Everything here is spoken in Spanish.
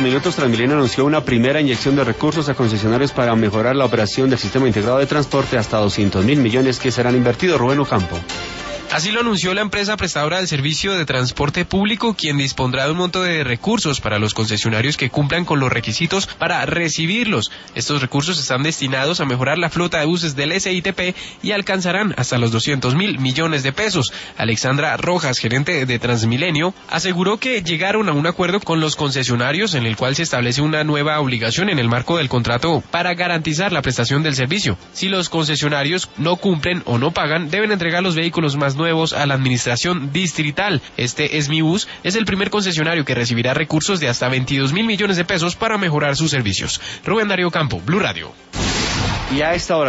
minutos, Transmilenio anunció una primera inyección de recursos a concesionarios para mejorar la operación del sistema integrado de transporte hasta 200.000 millones que serán invertidos. Rubén Ocampo. Así lo anunció la empresa prestadora del servicio de transporte público, quien dispondrá de un monto de recursos para los concesionarios que cumplan con los requisitos para recibirlos. Estos recursos están destinados a mejorar la flota de buses del SITP y alcanzarán hasta los 200.000 millones de pesos. Alexandra Rojas, gerente de Transmilenio, aseguró que llegaron a un acuerdo con los concesionarios en el cual se establece una nueva obligación en el marco del contrato para garantizar la prestación del servicio. Si los concesionarios no cumplen o no pagan, deben entregar los vehículos más nuevos a la administración distrital. Este Esmibus es el primer concesionario que recibirá recursos de hasta 22.000 millones de pesos para mejorar sus servicios. Rubén Darío Campo, Blue Radio. Y a esta hora